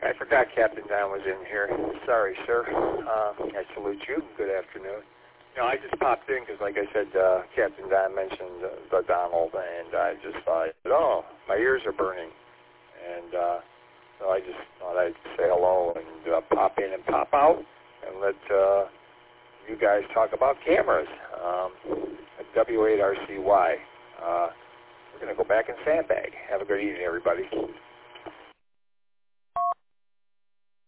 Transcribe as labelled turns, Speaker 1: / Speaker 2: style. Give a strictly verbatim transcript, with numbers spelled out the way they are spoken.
Speaker 1: I forgot Captain Don was in here. Sorry, sir. Uh, I salute you. Good afternoon. You know, I just popped in because, like I said, uh, Captain Don mentioned uh, the Donald, and I just thought, oh, my ears are burning. And uh, so I just thought I'd say hello and uh, pop in and pop out and let uh, you guys talk about cameras. Um, W eight R C Y. Uh, we're going to go back and sandbag. Have a good evening, everybody.